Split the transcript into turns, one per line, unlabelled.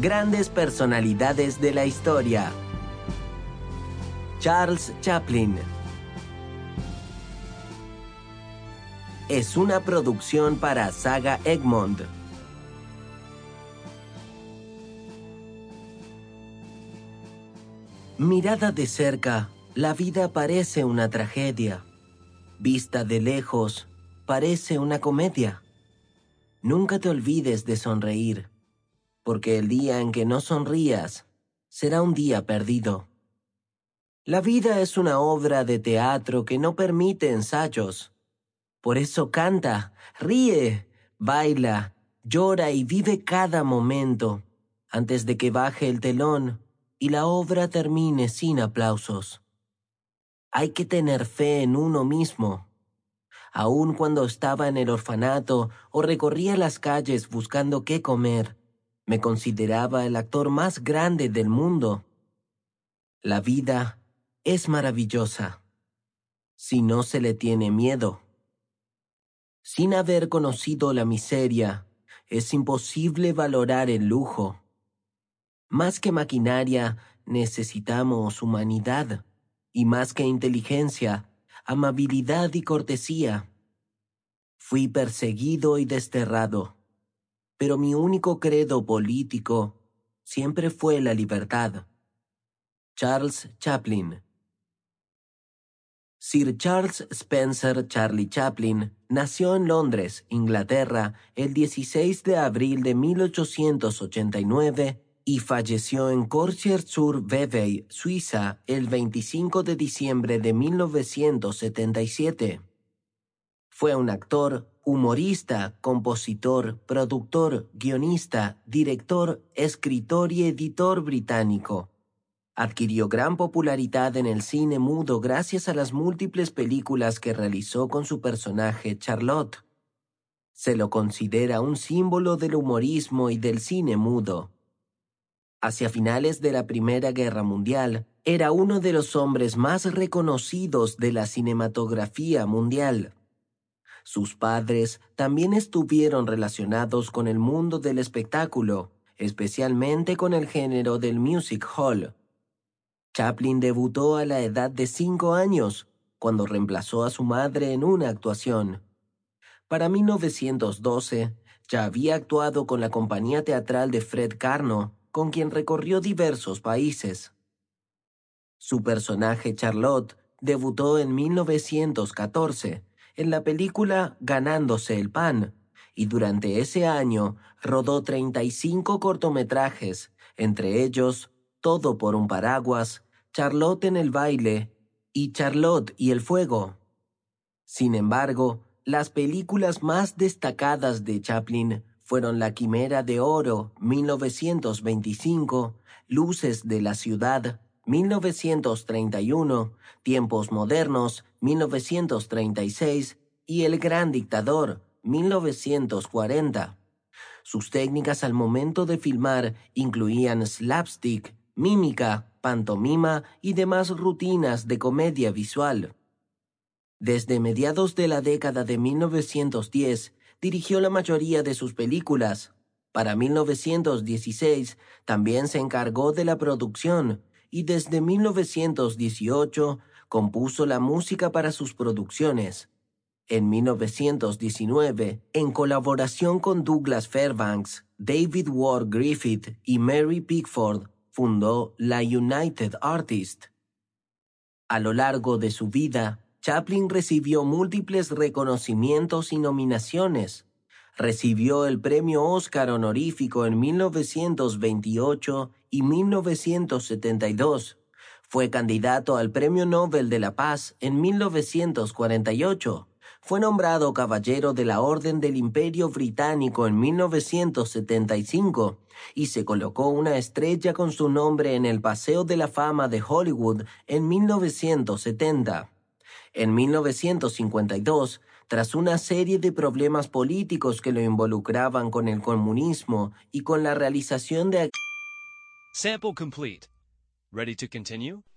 Grandes personalidades de la historia. Charles Chaplin. Es una producción para Saga Egmont. Mirada de cerca, la vida parece una tragedia. Vista de lejos, parece una comedia. Nunca te olvides de sonreír, porque el día en que no sonrías será un día perdido. La vida es una obra de teatro que no permite ensayos. Por eso canta, ríe, baila, llora y vive cada momento antes de que baje el telón y la obra termine sin aplausos. Hay que tener fe en uno mismo. Aun cuando estaba en el orfanato o recorría las calles buscando qué comer, me consideraba el actor más grande del mundo. La vida es maravillosa si no se le tiene miedo. Sin haber conocido la miseria, es imposible valorar el lujo. Más que maquinaria, necesitamos humanidad, y más que inteligencia, amabilidad y cortesía. Fui perseguido y desterrado, pero mi único credo político siempre fue la libertad. Charles Chaplin. Sir Charles Spencer Charlie Chaplin nació en Londres, Inglaterra, el 16 de abril de 1889 y falleció en Corsier-sur-Vevey, Suiza, el 25 de diciembre de 1977. Fue un actor, humorista, compositor, productor, guionista, director, escritor y editor británico. Adquirió gran popularidad en el cine mudo gracias a las múltiples películas que realizó con su personaje Charlotte. Se lo considera un símbolo del humorismo y del cine mudo. Hacia finales de la Primera Guerra Mundial, era uno de los hombres más reconocidos de la cinematografía mundial. Sus padres también estuvieron relacionados con el mundo del espectáculo, especialmente con el género del music hall. Chaplin debutó a la edad de 5 años, cuando reemplazó a su madre en una actuación. Para 1912, ya había actuado con la compañía teatral de Fred Karno, con quien recorrió diversos países. Su personaje Charlotte debutó en 1914, en la película Ganándose el pan, y durante ese año rodó 35 cortometrajes, entre ellos Todo por un paraguas, Charlotte en el baile y Charlotte y el fuego. Sin embargo, las películas más destacadas de Chaplin fueron La Quimera de Oro, 1925, Luces de la Ciudad, 1931, Tiempos Modernos, 1936 y El Gran Dictador, 1940. Sus técnicas al momento de filmar incluían slapstick, mímica, pantomima y demás rutinas de comedia visual. Desde mediados de la década de 1910, dirigió la mayoría de sus películas. Para 1916, también se encargó de la producción, y desde 1918 compuso la música para sus producciones. En 1919, en colaboración con Douglas Fairbanks, David Ward Griffith y Mary Pickford, fundó la United Artists. A lo largo de su vida, Chaplin recibió múltiples reconocimientos y nominaciones. Recibió el premio Oscar honorífico en 1928 y 1972. Fue candidato al Premio Nobel de la Paz en 1948. Fue nombrado Caballero de la Orden del Imperio Británico en 1975 y se colocó una estrella con su nombre en el Paseo de la Fama de Hollywood en 1970. En 1952, tras una serie de problemas políticos que lo involucraban con el comunismo y con la realización de...
Sample complete. Ready to continue?